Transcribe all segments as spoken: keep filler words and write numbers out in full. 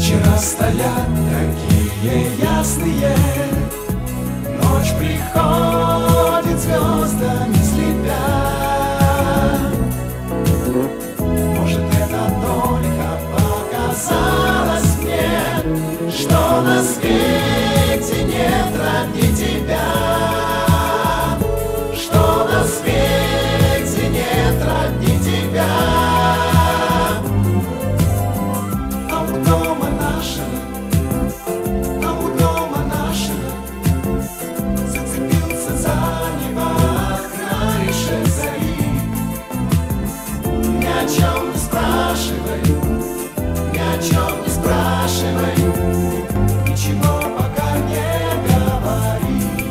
Вечера стоят такие ясные, ночь приходит звездами слепя. Может, это только показалось мне, что на свете нет ровней тебя, что на свете нет ровней тебя. А у дома нашего, а у дома нашего зацепился за небо краешек зари. Ни о чем не спрашивай, ни о чем не спрашивай, ничего пока не говори.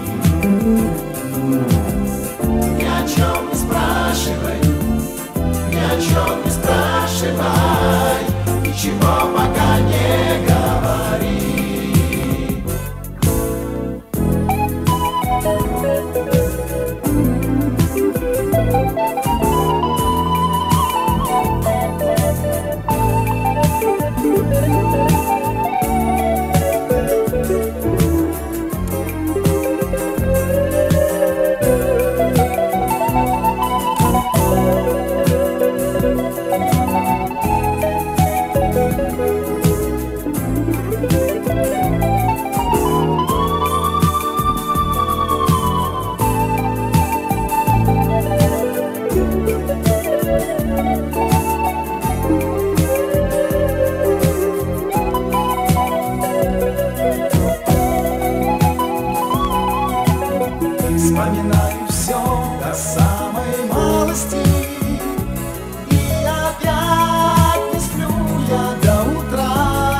Ни о чем не спрашивай, ни о чем не спрашивай, ничего пока не говори. Вспоминаю все до самой малости, и опять не сплю я до утра.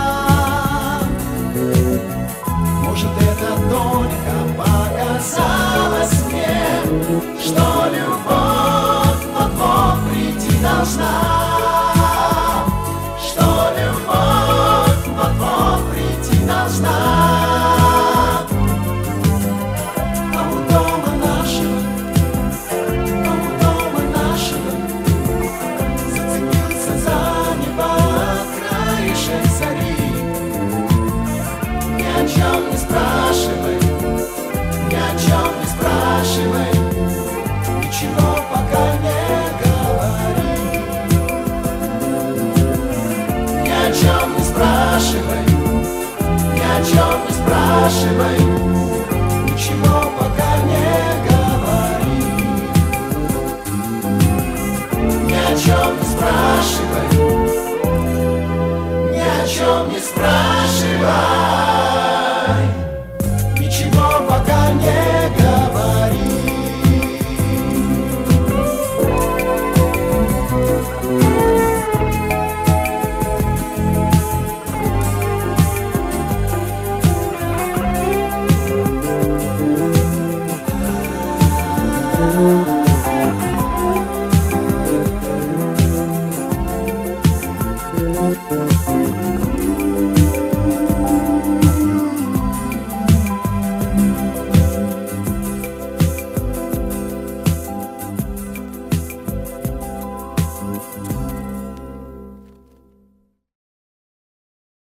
Может, это только показалось мне, что любовь вот-вот прийти должна, что любовь вот-вот прийти должна. Ни о чем не спрашивай, ни о чем не спрашивай, ничего пока не говори. Ни о чем не спрашивай, ни о чем не спрашивай, ничего пока не говори. Ни о чем не спрашивай, ни о чем не спрашивай, ничего пока не говори. Thank you.